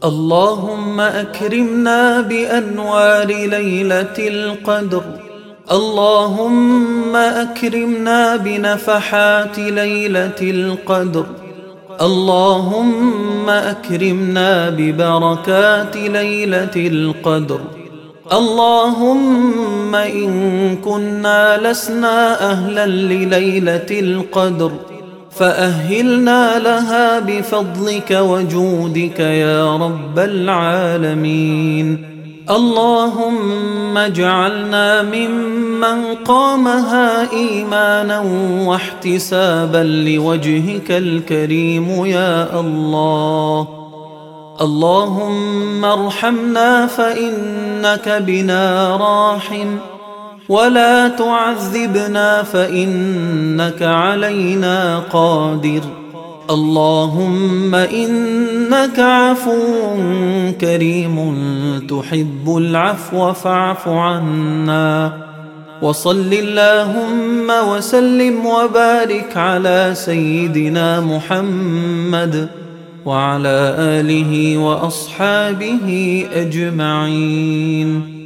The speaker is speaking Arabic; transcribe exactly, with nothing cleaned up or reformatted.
اللهم أكرمنا بأنوار ليلة القدر. اللهم أكرمنا بنفحات ليلة القدر. اللهم أكرمنا ببركات ليلة القدر. اللهم إن كنا لسنا أهلا لليلة القدر فأهلنا لها بفضلك وجودك يا رب العالمين. اللهم اجعلنا ممن قامها إيمانا واحتسابا لوجهك الكريم يا الله. اللهم ارحمنا فإنك بنا راحم، ولا تعذبنا فإنك علينا قادر. اللهم إنك عفو كريم تحب العفو فاعف عنا. وصل اللهم وسلم وبارك على سيدنا محمد وعلى آله وأصحابه أجمعين.